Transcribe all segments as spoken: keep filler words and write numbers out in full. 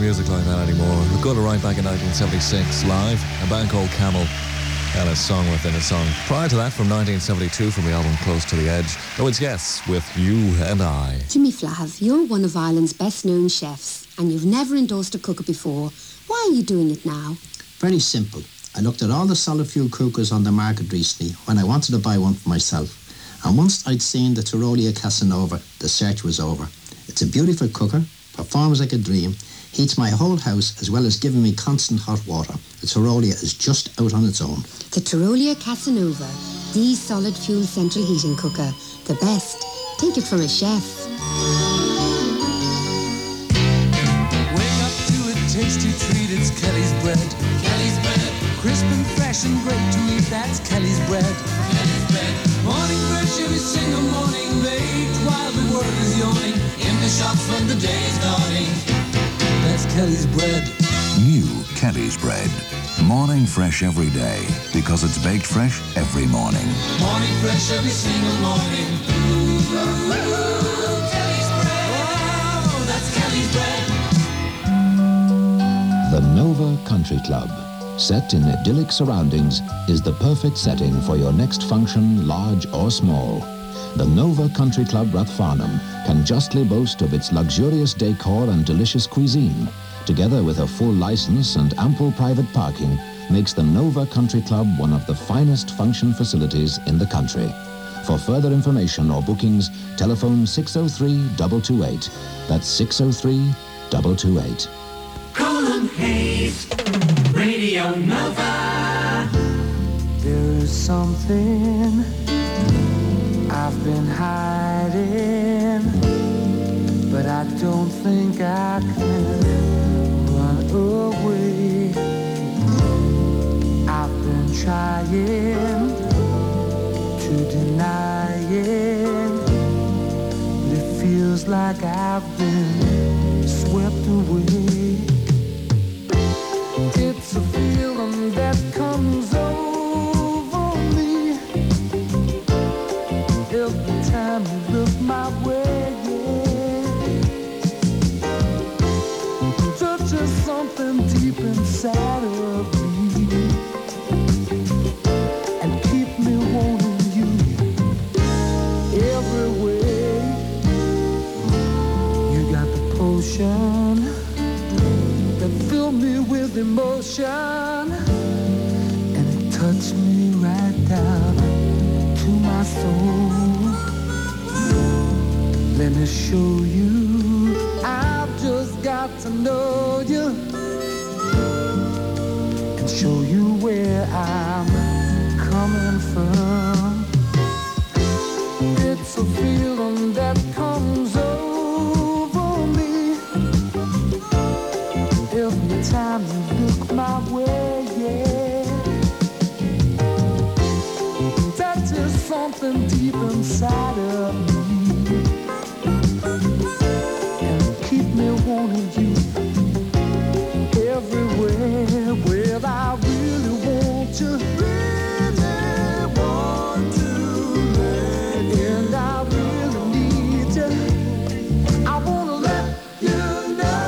music like that anymore. We've got it right back in nineteen seventy-six, live, a band called Camel, and a song within a song. Prior to that, from nineteen seventy-two, from the album Close to the Edge, oh, it's Yes, with You and I. Jimmy Flav, you're one of Ireland's best-known chefs, and you've never endorsed a cooker before. Why are you doing it now? Very simple. I looked at all the solid fuel cookers on the market recently when I wanted to buy one for myself. And once I'd seen the Tyrolia Casanova, the search was over. It's a beautiful cooker, performs like a dream, heats my whole house as well as giving me constant hot water. The Tyrolia is just out on its own. The Tyrolia Casanova, the solid fuel central heating cooker. The best. Take it from a chef. Wake up to a tasty treat, it's Kelly's bread. Kelly's bread. Crisp and fresh and great to eat, that's Kelly's bread. Kelly's bread. Morning fresh every single morning, baked while the world is yawning. In the shops when the day's dawning. That's Kelly's bread. New Kelly's bread. Morning fresh every day, because it's baked fresh every morning. Morning fresh every single morning. Ooh, ooh, Kelly's bread. Oh, that's Kelly's bread. The Nova Country Club, set in idyllic surroundings, is the perfect setting for your next function, large or small. The Nova Country Club Rathfarnham can justly boast of its luxurious decor and delicious cuisine. Together with a full license and ample private parking, makes the Nova Country Club one of the finest function facilities in the country. For further information or bookings, telephone six oh three, two two eight. That's six oh three, two two eight. Colin Hayes, Radio Nova. There is something I've been hiding, but I don't think I can run away. I've been trying to deny it, but it feels like I've been swept away. It's a feeling that comes over me every time you look my way. Yeah. Touches something deep inside of me and keep me wanting you every way. You got the potion that fill me with emotion, and it touched me right down to my soul. Let me show you, I've just got to know you and show you where I'm coming from. It's a feeling that comes over me every time you look my way, yeah. That is something deep inside of me, and keep me wanting you everywhere. Well, I really want you, really want to, and I really need you. I wanna let you know.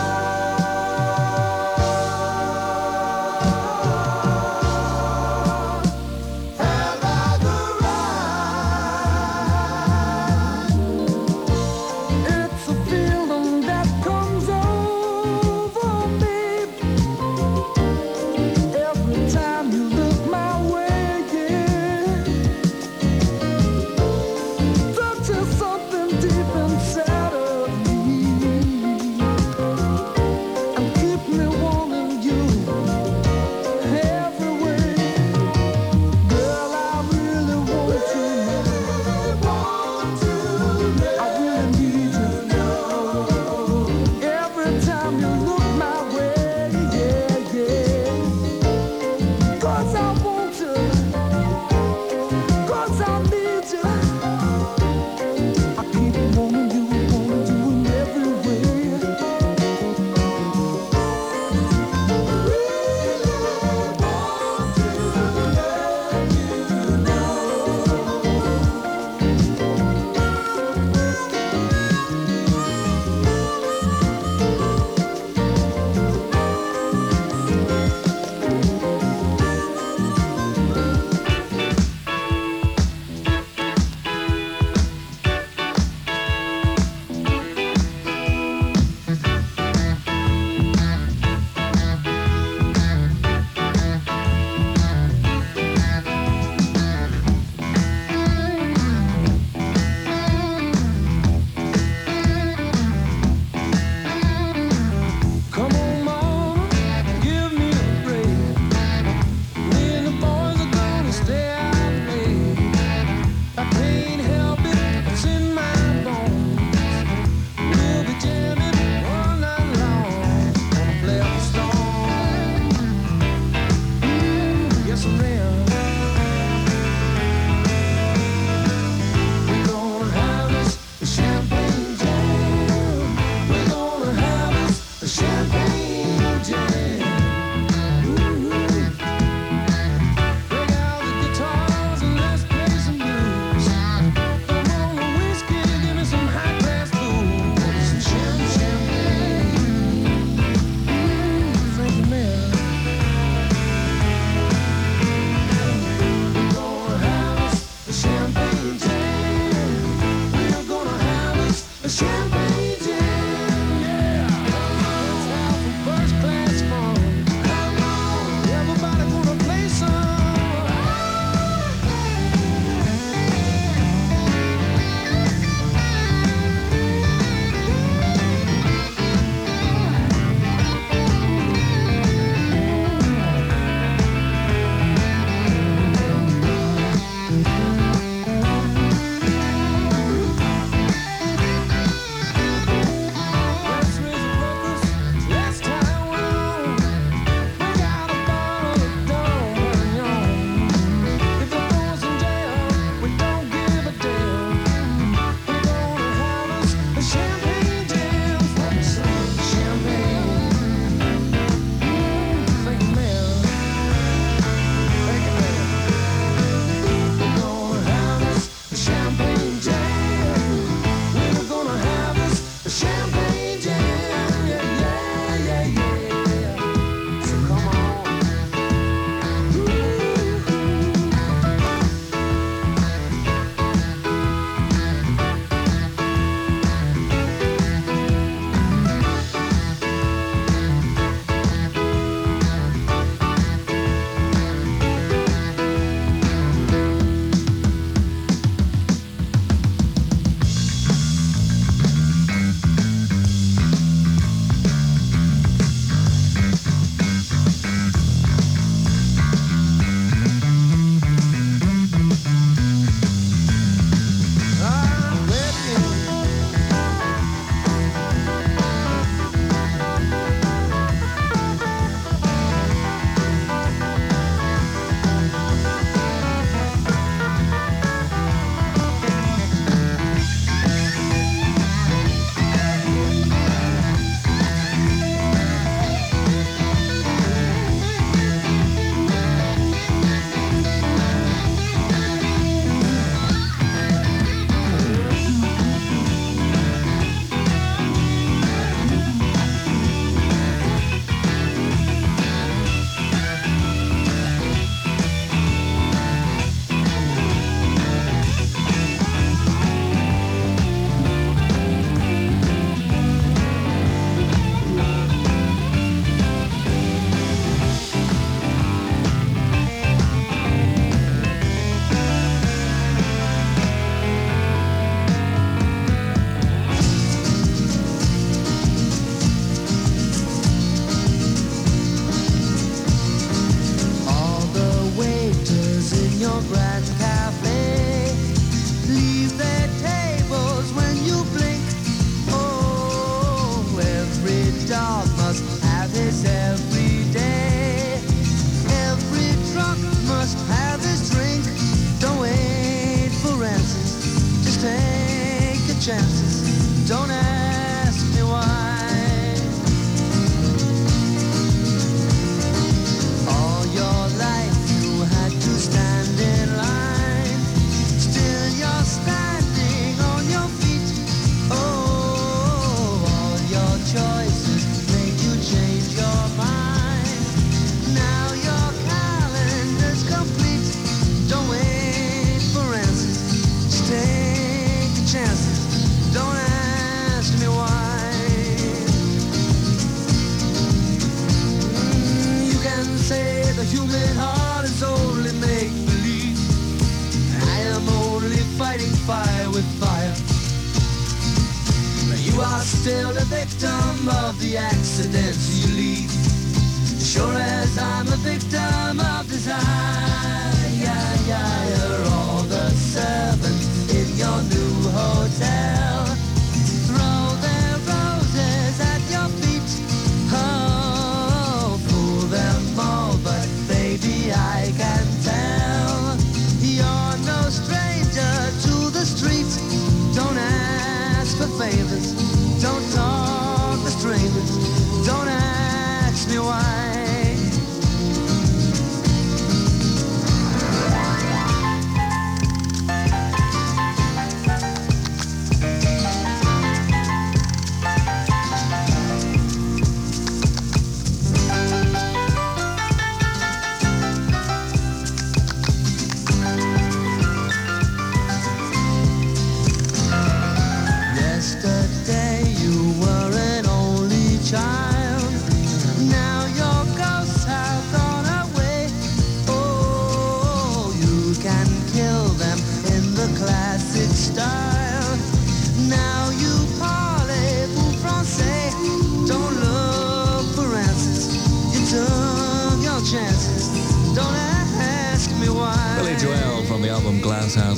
It's a feeling that comes over champagne jam, yeah. Let's have some first class fun. Come on, everybody gonna play some. Let's raise a ruckus, let's tie one. We got a bottle of Dom Perignon. If they throw us in jail, we don't give a damn. We're gonna have us a champagne jam. Have us some champagne. Thank you, man. Thank you, man. We're gonna have us a champagne jam. We're gonna have us a champagne jam. Yeah, yeah, yeah, yeah. So come on. I'm ready. All the waiters in your grand cafe leave their tables when you blink. Oh, every dog must have his every day. Every drunk must have his drink. Don't wait for answers, just take your chances. Don't ask me why. All your life you had to stand in line. Still you're standing on your feet. Oh, all your choices made you change your mind. Now your calendar's complete. Don't wait for answers, just take your chances. Don't ask me why. Mm, You can say the human heart is only make-believe. I am only fighting fire with fire. But you are still the victim of the accidents you leave. Sure as I'm a victim of desire. Yeah, yeah, you're all the servants in your new hotel. Throw their roses at your feet. Oh, fool them all, but baby, I can tell. You're no stranger to the street. Don't ask for favors. Don't talk to strangers. Don't ask me why.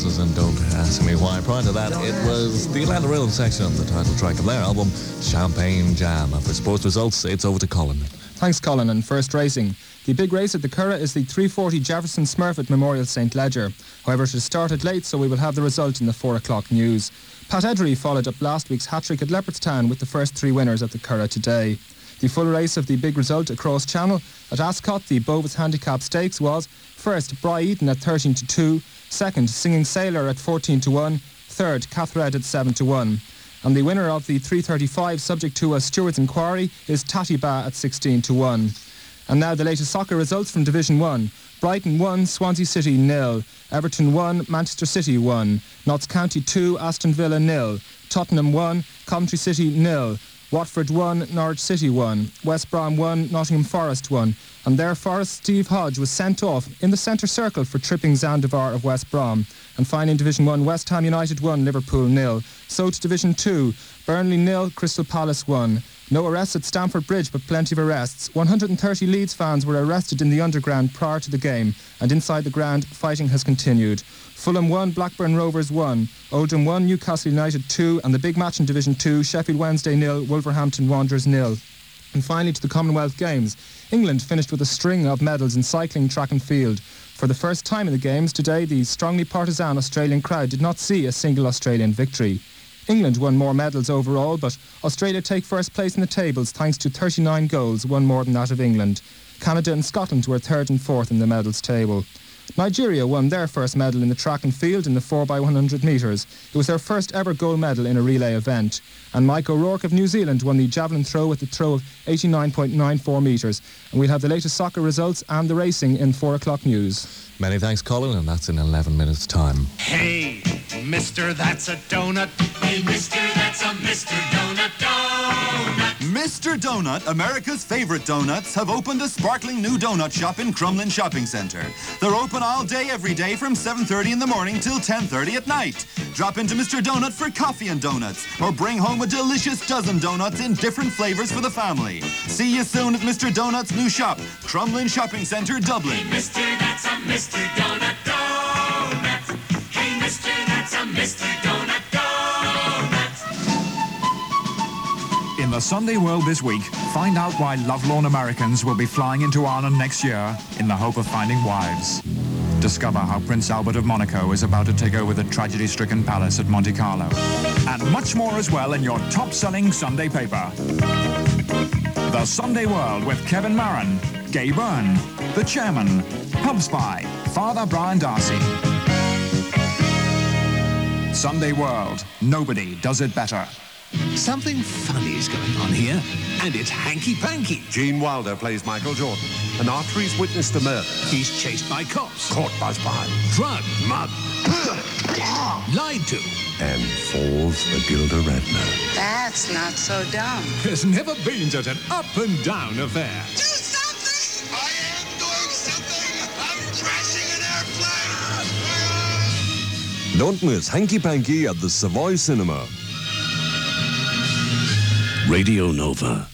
Roses and Don't Ask Me Why. Prior to that, it was the Atlanta Rhythm section, the title track of their album, Champagne Jam. And for sports results, it's over to Colin. Thanks, Colin. And first racing. The big race at the Curragh is the three forty Jefferson Smurfit Memorial Saint Leger. However, it has started late, so we will have the result in the four o'clock news. Pat Eddery followed up last week's hat-trick at Leopardstown with the first three winners at the Curragh today. The full race of the big result across Channel at Ascot, the Bovis Handicap Stakes, was first Bry Eaton at thirteen to two, second Singing Sailor at fourteen to one, third Cathred at seven to one. And the winner of the three thirty-five, subject to a steward's inquiry, is Tatty Ba at sixteen to one. And now the latest soccer results from Division one. Brighton one, Swansea City nil. Everton one, Manchester City one. Notts County two, Aston Villa nil. Tottenham one, Coventry City nil. Watford one, Norwich City one. West Brom one, Nottingham Forest one. And there Forest Steve Hodge was sent off in the centre circle for tripping Zandivar of West Brom. And finally in Division one, West Ham United one, Liverpool nil. So to Division two, Burnley nil, Crystal Palace one. No arrests at Stamford Bridge, but plenty of arrests. one hundred thirty Leeds fans were arrested in the underground prior to the game, and inside the ground, fighting has continued. Fulham one, Blackburn Rovers one, Oldham one, Newcastle United two, and the big match in Division two, Sheffield Wednesday nil, Wolverhampton Wanderers nil. And finally to the Commonwealth Games. England finished with a string of medals in cycling, track and field. For the first time in the Games today, the strongly partisan Australian crowd did not see a single Australian victory. England won more medals overall, but Australia take first place in the tables thanks to thirty-nine goals, one more than that of England. Canada and Scotland were third and fourth in the medals table. Nigeria won their first medal in the track and field in the four by one hundred metres. It was their first ever gold medal in a relay event. And Mike O'Rourke of New Zealand won the javelin throw with a throw of eighty-nine point nine four metres. And we'll have the latest soccer results and the racing in four o'clock news. Many thanks, Colin, and that's in eleven minutes' time. Hey, mister, that's a donut. Hey, mister, that's a Mister Donut Donut. Mister Donut, America's favorite donuts, have opened a sparkling new donut shop in Crumlin Shopping Centre. They're open all day, every day, from seven thirty in the morning till ten thirty at night. Drop into Mister Donut for coffee and donuts, or bring home a delicious dozen donuts in different flavours for the family. See you soon at Mister Donut's new shop, Crumlin Shopping Centre, Dublin. Hey, mister, that's a Mister Donut Donut. Hey, mister, that's a Mister Donut Donut. In the Sunday World this week, find out why lovelorn Americans will be flying into Ireland next year in the hope of finding wives. Discover how Prince Albert of Monaco is about to take over the tragedy-stricken palace at Monte Carlo. And much more as well in your top-selling Sunday paper. The Sunday World with Kevin Marin, Gay Byrne, The Chairman, Pub Spy, Father Brian Darcy. Sunday World. Nobody does it better. Something funny's going on here, and it's hanky-panky. Gene Wilder plays Michael Jordan. An artery's witnessed a murder. He's chased by cops. Caught by spies. Drugged. Mugged. Lied to. And falls for Gilda Radner. That's not so dumb. There's never been such an up-and-down affair. Do something! I am doing something! I'm crashing an airplane! Don't miss Hanky Panky at the Savoy Cinema. Radio Nova.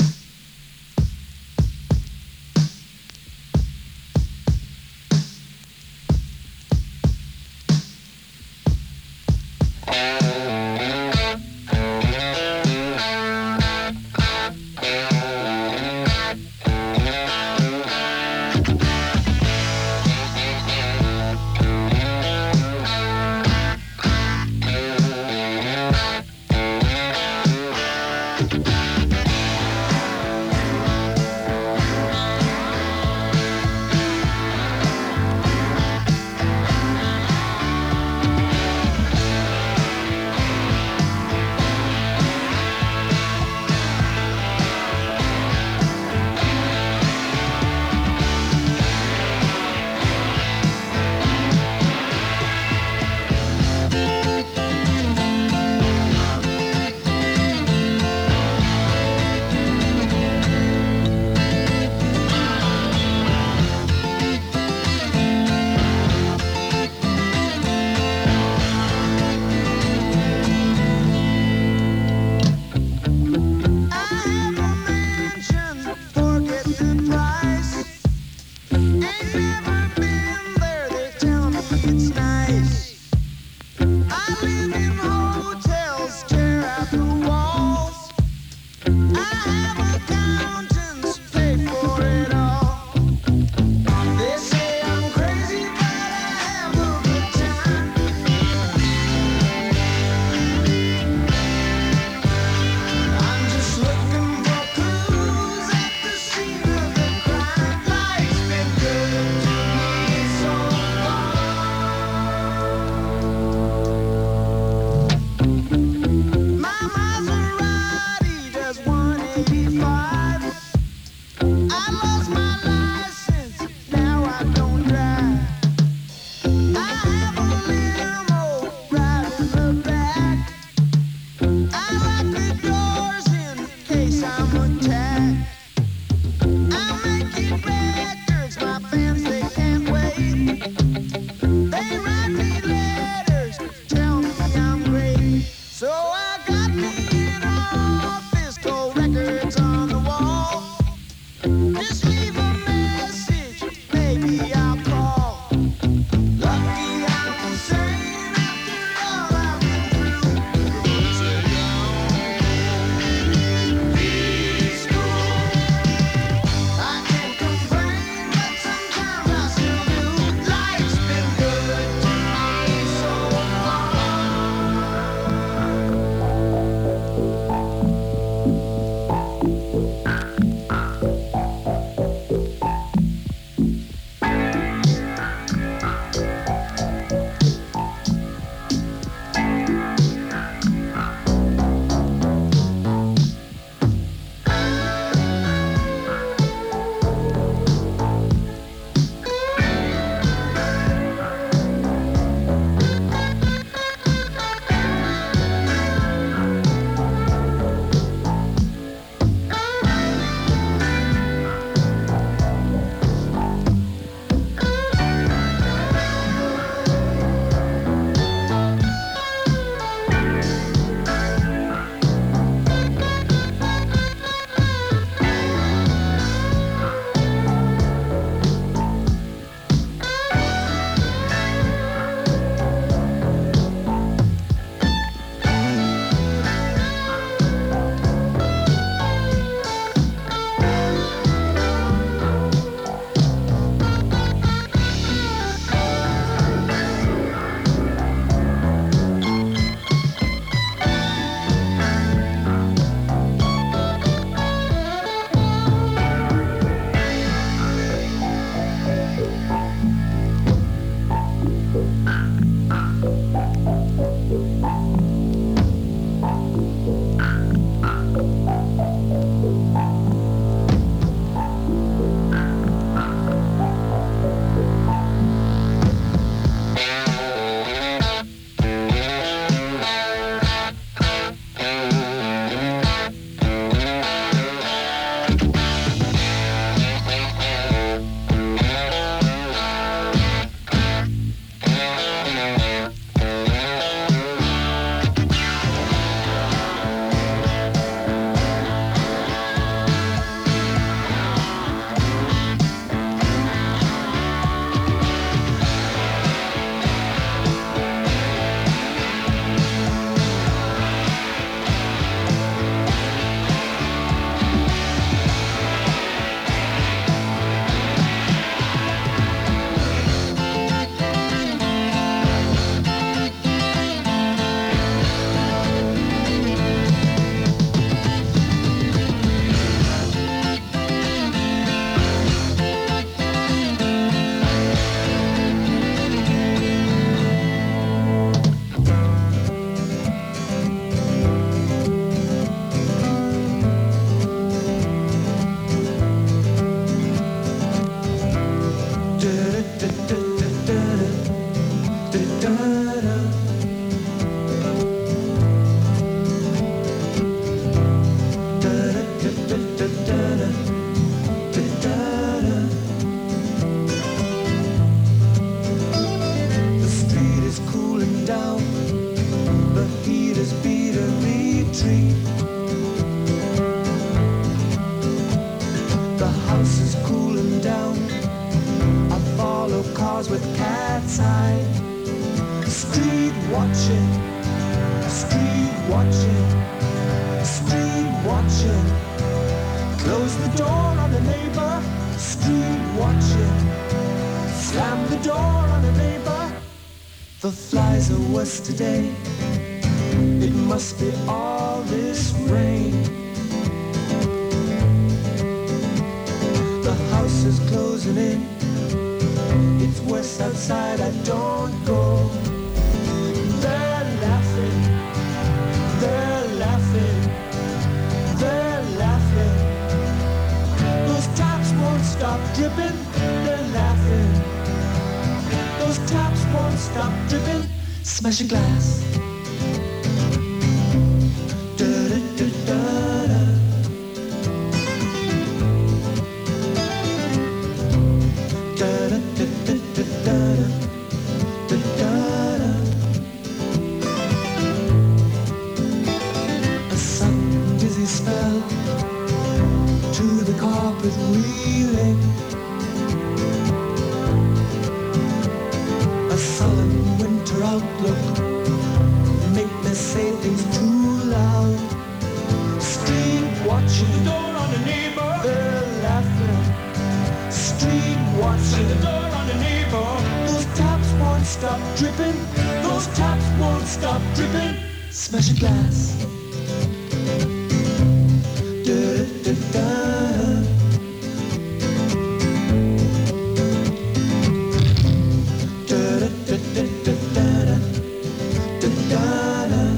cat's eye. Street watching, street watching, street watching. Close the door on a neighbor, street watching. Slam the door on a neighbor. The flies are worse today. It must be all this rain. The house is closing in. It's worse outside, I don't go. They're laughing, they're laughing, they're laughing. Those taps won't stop dripping, they're laughing. Those taps won't stop dripping. Smash a glass. Da-da-da-da-da. A sudden dizzy spell to the carpet reeling. A sullen winter outlook make me say things too loud. Street watching the door on the neighbor, they're laughing. Street watching the door on the neighbor. Those taps won't stop dripping. Those taps won't stop dripping. Smash a glass. Da-da-da-da. Da-da-da-da-da-da. Da-da-da.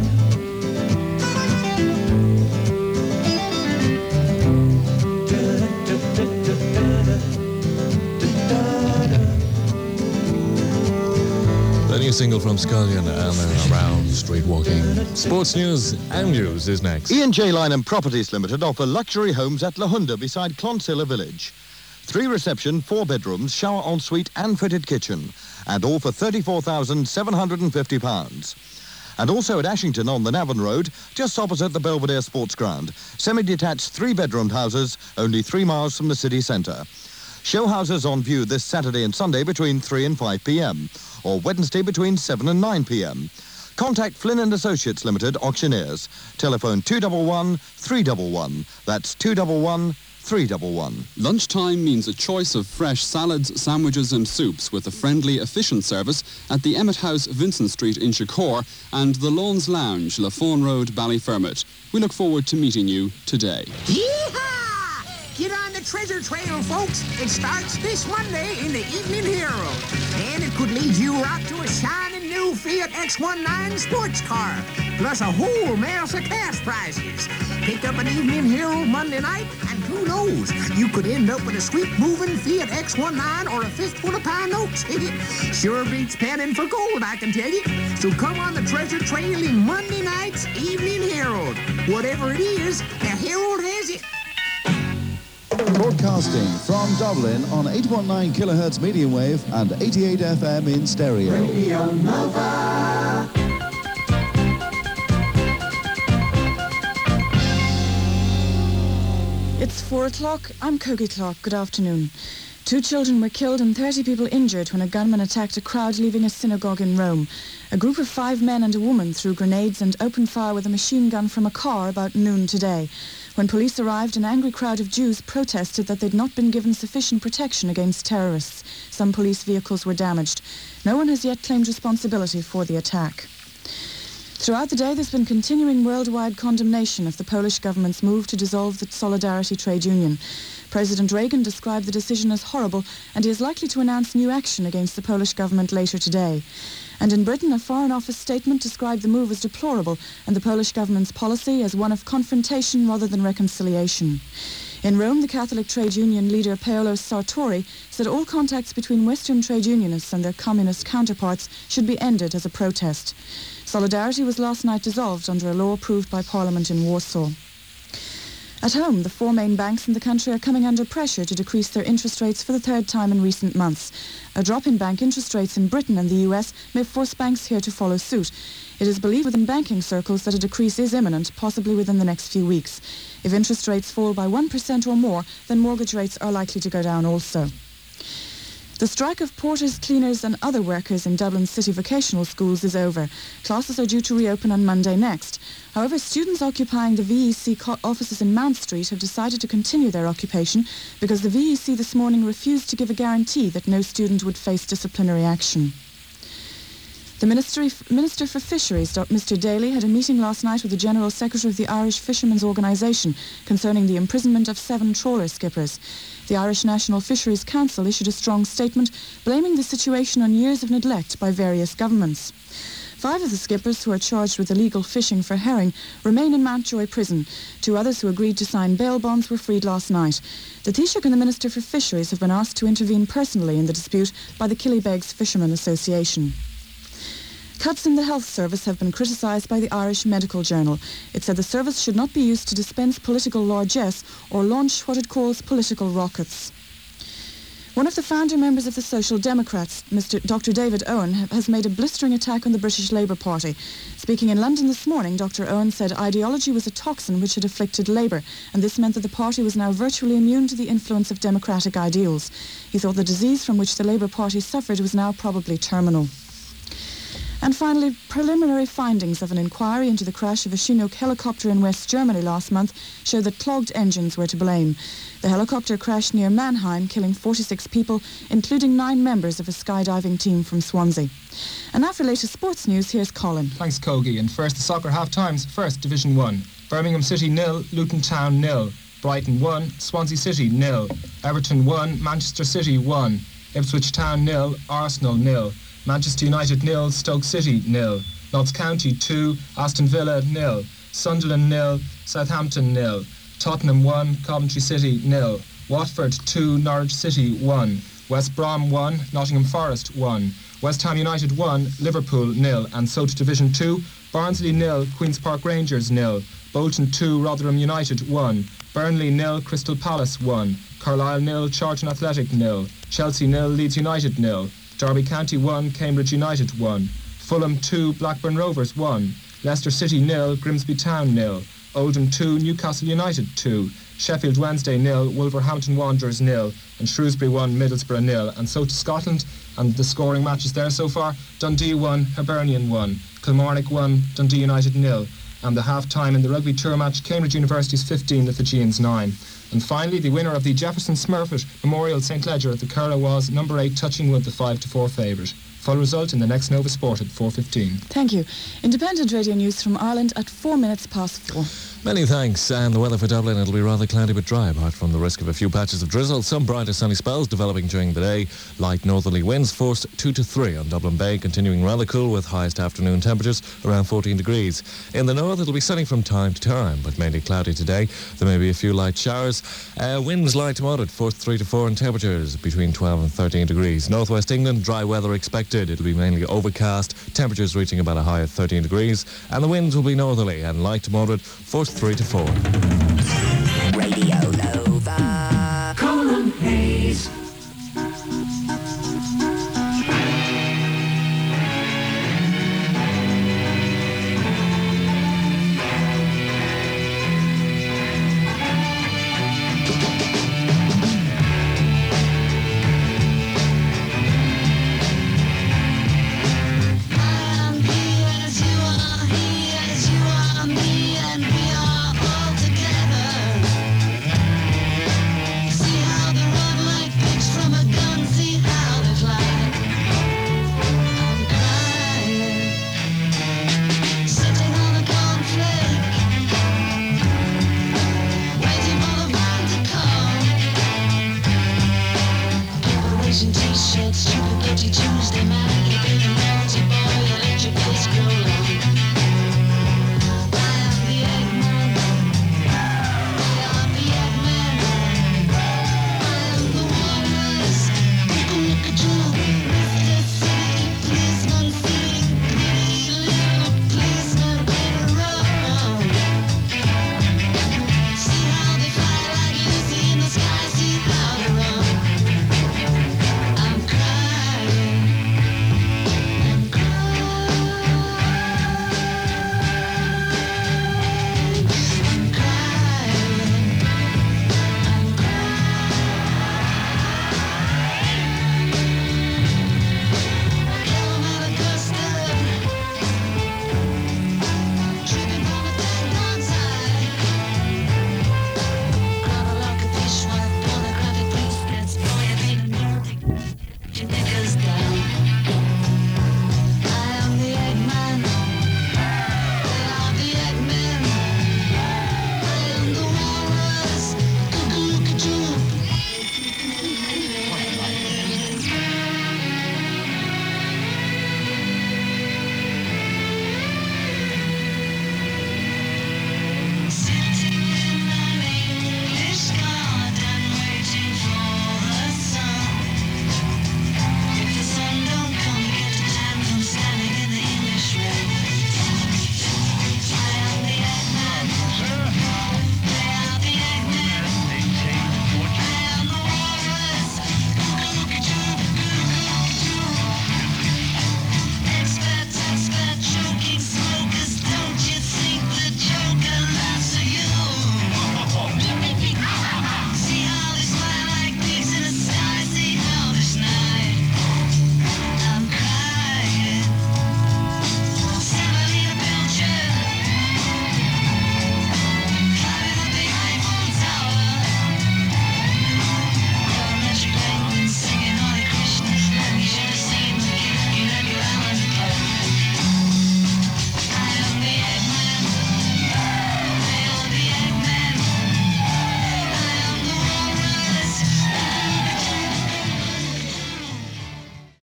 The new single from Scullion and then Around Street Walking. Sports news and news is next. Ian J. Lynham Properties Limited offer luxury homes at Lahunda beside Clonsilla Village. Three reception, four bedrooms, shower ensuite and fitted kitchen. And all for thirty-four thousand seven hundred fifty pounds. And also at Ashington on the Navan Road, just opposite the Belvedere Sports Ground. Semi-detached three-bedroomed houses, only three miles from the city centre. Show houses on view this Saturday and Sunday between three and five p.m. or Wednesday between seven and nine p.m. Contact Flynn and Associates Limited, auctioneers. Telephone two one one, three one one. That's two one one, three one one. Lunchtime means a choice of fresh salads, sandwiches and soups with a friendly, efficient service at the Emmett House, Vincent Street in Shakor and the Lawns Lounge, Lafawn Road, Ballyfermot. We look forward to meeting you today. Yee-haw! Get on the treasure trail, folks. It starts this Monday in the Evening Herald. And it could lead you out to a shining new Fiat X nineteen sports car, plus a whole mass of cash prizes. Pick up an Evening Herald Monday night, and who knows, you could end up with a sweet moving Fiat X nineteen or a fistful of pine notes. Sure beats panning for gold, I can tell you. So come on the treasure trail in Monday night's Evening Herald. Whatever it is, the Herald has it. Broadcasting from Dublin on eight point nine kilohertz medium wave and eighty-eight F M in stereo. Radio Nova. It's four o'clock. I'm Cogie Clark. Good afternoon. Two children were killed and thirty people injured when a gunman attacked a crowd leaving a synagogue in Rome. A group of five men and a woman threw grenades and opened fire with a machine gun from a car about noon today. When police arrived, an angry crowd of Jews protested that they'd not been given sufficient protection against terrorists. Some police vehicles were damaged. No one has yet claimed responsibility for the attack. Throughout the day, there's been continuing worldwide condemnation of the Polish government's move to dissolve the Solidarity trade union. President Reagan described the decision as horrible, and he is likely to announce new action against the Polish government later today. And in Britain, a Foreign Office statement described the move as deplorable and the Polish government's policy as one of confrontation rather than reconciliation. In Rome, the Catholic trade union leader Paolo Sartori said all contacts between Western trade unionists and their communist counterparts should be ended as a protest. Solidarity was last night dissolved under a law approved by Parliament in Warsaw. At home, the four main banks in the country are coming under pressure to decrease their interest rates for the third time in recent months. A drop in bank interest rates in Britain and the U S may force banks here to follow suit. It is believed within banking circles that a decrease is imminent, possibly within the next few weeks. If interest rates fall by one percent or more, then mortgage rates are likely to go down also. The strike of porters, cleaners and other workers in Dublin's city vocational schools is over. Classes are due to reopen on Monday next. However, students occupying the V E C co- offices in Mount Street have decided to continue their occupation because the V E C this morning refused to give a guarantee that no student would face disciplinary action. The Ministry, Minister for Fisheries, Mister Daly, had a meeting last night with the General Secretary of the Irish Fishermen's Organisation concerning the imprisonment of seven trawler skippers. The Irish National Fisheries Council issued a strong statement blaming the situation on years of neglect by various governments. Five of the skippers who are charged with illegal fishing for herring remain in Mountjoy prison. Two others who agreed to sign bail bonds were freed last night. The Taoiseach and the Minister for Fisheries have been asked to intervene personally in the dispute by the Killybegs Fishermen Association. Cuts in the health service have been criticised by the Irish Medical Journal. It said the service should not be used to dispense political largesse or launch what it calls political rockets. One of the founder members of the Social Democrats, Mister Doctor David Owen, has made a blistering attack on the British Labour Party. Speaking in London this morning, Doctor Owen said ideology was a toxin which had afflicted Labour, and this meant that the party was now virtually immune to the influence of democratic ideals. He thought the disease from which the Labour Party suffered was now probably terminal. And finally, preliminary findings of an inquiry into the crash of a Chinook helicopter in West Germany last month show that clogged engines were to blame. The helicopter crashed near Mannheim, killing forty-six people, including nine members of a skydiving team from Swansea. And now for latest sports news, here's Colin. Thanks, Kogi. And first, the soccer half-times. First, Division one. Birmingham City nil, Luton Town nil. Brighton one, Swansea City nil. Everton one, Manchester City one. Ipswich Town nil, Arsenal nil. Manchester United nil, Stoke City nil. Notts County two, Aston Villa nil. Sunderland nil, Southampton nil. Tottenham one, Coventry City nil. Watford two, Norwich City one. West Brom one, Nottingham Forest one. West Ham United one, Liverpool nil. And so to Division two, Barnsley nil, Queen's Park Rangers nil. Bolton two, Rotherham United one. Burnley nil, Crystal Palace one. Carlisle nil, Charlton Athletic nil. Chelsea nil, Leeds United nil. Derby County one, Cambridge United one. Fulham two, Blackburn Rovers one. Leicester City nil, Grimsby Town nil. Oldham two, Newcastle United two. Sheffield Wednesday nil, Wolverhampton Wanderers nil. And Shrewsbury one, Middlesbrough nil. And so to Scotland, and the scoring matches there so far: Dundee one, Hibernian one. Kilmarnock one, Dundee United nil. And the half-time in the rugby tour match, Cambridge University's fifteen, the Fijians nine. And finally, the winner of the Jefferson Smurfit Memorial Saint Leger at the Curragh was number eight, Touchingwood, the five to four favourite. Full result in the next Nova Sport at four fifteen. Thank you. Independent radio news from Ireland at four minutes past four. Many thanks. And the weather for Dublin, it'll be rather cloudy but dry, apart from the risk of a few patches of drizzle. Some brighter sunny spells developing during the day. Light northerly winds force two to three on Dublin Bay, continuing rather cool with highest afternoon temperatures around fourteen degrees. In the north, it'll be sunny from time to time, but mainly cloudy today. There may be a few light showers. Uh, winds light to moderate, force three to four, and temperatures between twelve and thirteen degrees. Northwest England, dry weather expected. It'll be mainly overcast, temperatures reaching about a high of thirteen degrees, and the winds will be northerly and light to moderate, force three to four.